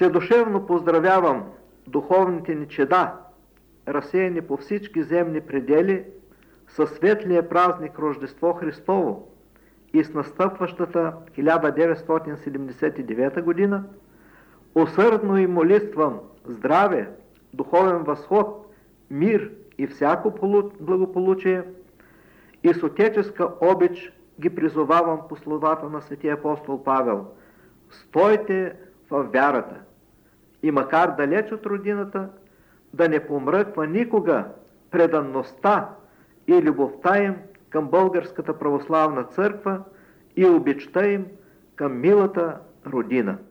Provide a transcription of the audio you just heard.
Вседушевно поздравявам духовните ни чеда, разсеяни по всички земни предели, със светлия празник Рождество Христово и с настъпващата 1979 година, усърдно им молитвам здраве, духовен възход, мир и всяко благополучие и с отеческа обич ги призовавам по словата на светия апостол Павел: стойте във вярата и макар далеч от родината, да не помръква никога преданността и любовта им към Българската православна църква и обичта им към милата родина.